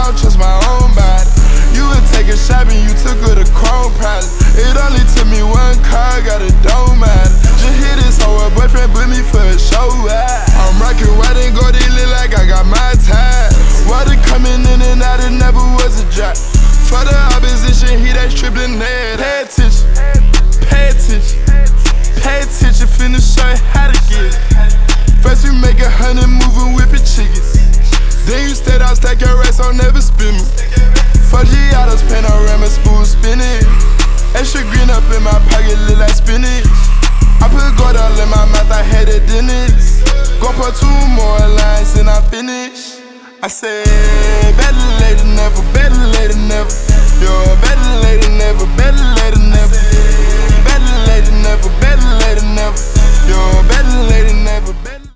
don't trust my own body. You would take a shopping, you took her to Chrome Palace. It only took me one car, got a dome matter. Just hit this hoe, her boyfriend put me for a show. I'm rockin' white and gold, it look like I got my time. Water coming in and out, it never was a drop. For the opposition, he that stripping head. Pay attention, pay attention, pay attention, finna show you how to get it. First we make 100 moving, whipping chickens. Then you stayed out, stack your racks, I'll never spin me. 4 Giottos, panorama, spoon spinning. Extra green up in my pocket, look like spinach. I put gold all in my mouth, I had a dentist. Gon' put 2 more lines and I'm finished. I said, better late than never, better late than never. Yo, better late than never, better late than never. Better late than never, better late than never. Yo, better late than never.